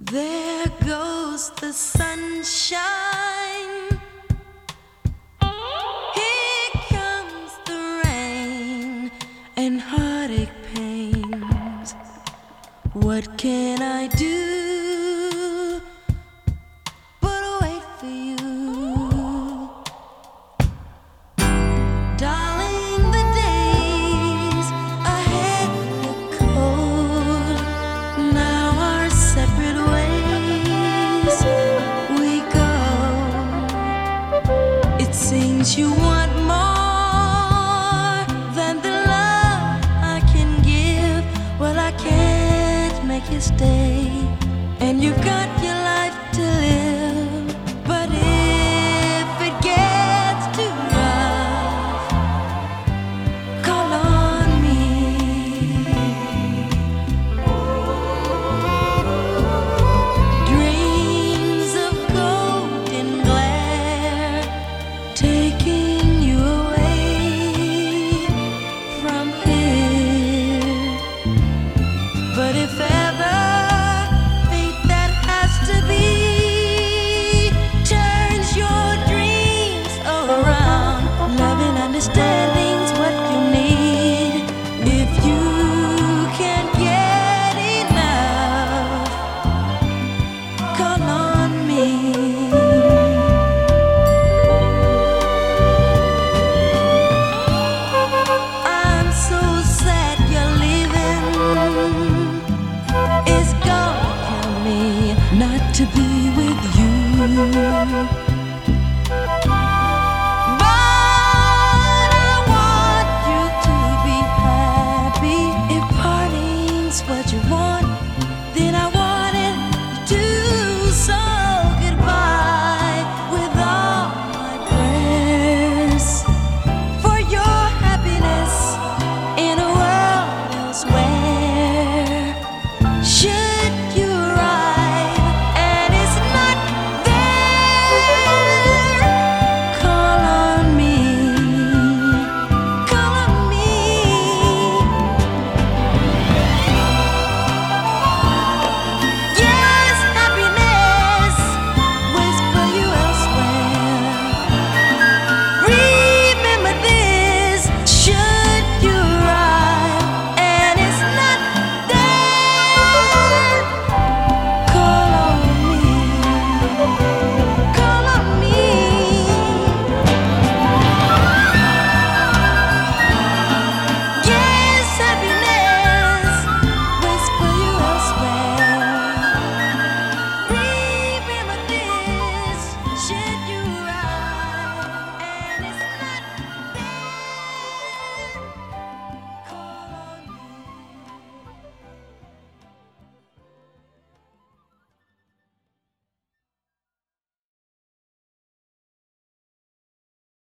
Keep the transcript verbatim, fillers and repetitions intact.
There goes the sunshine. Here comes the rain and heartache pains. What can I do but wait for you? Darling, the days ahead look cold. Now our separate ways we go. It seems you want more than the love I can give. Well, I can't make you stay, and you've got your life to live. But if it gets too rough, call on me. Dreams of golden glare taking you away from here. But if ever fate that has to be turns your dreams around, love and understanding's what you need. If you can't get enough, call on me. I'm so sad you're leaving. It's gonna kill me not to be with you. But I want you to be happy. If parting's what you want, then I